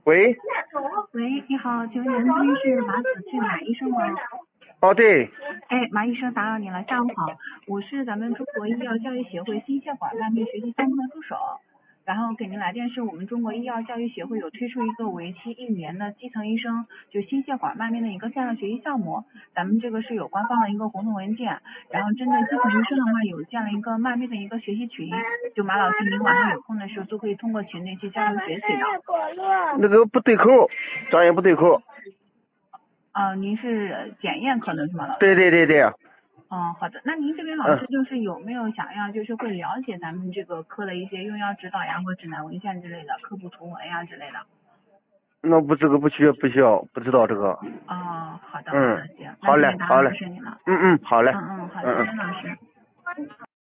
喂， 喂，你好，请问您这边是马子俊马医生吗？ 哦对， 哎，马医生打扰您了，下午好，我是咱们中国医药教育协会心血管慢病学习项目的助手，然后给您来电是我们中国医药教育协会有推出一个为期1年的基层医生就心血管慢病的一个线上学习项目，咱们这个是有官方的一个活动文件，然后针对基层医生的话有建了一个慢病的一个学习群，就马老师您晚上有空的时候就可以通过群内去交流学习的。 那个不对口，专业不对口。 您是检验科的是吗，老师？ 对对对对。 好的，那您这边老师就是有没有想要就是会了解咱们这个科的一些用药指导呀或指南文献之类的科普图文呀之类的？ 那不这个不需要，不知道这个。 好的，行， 好嘞， 那打扰好嘞。 是你了。 好嘞。 好的，张老师。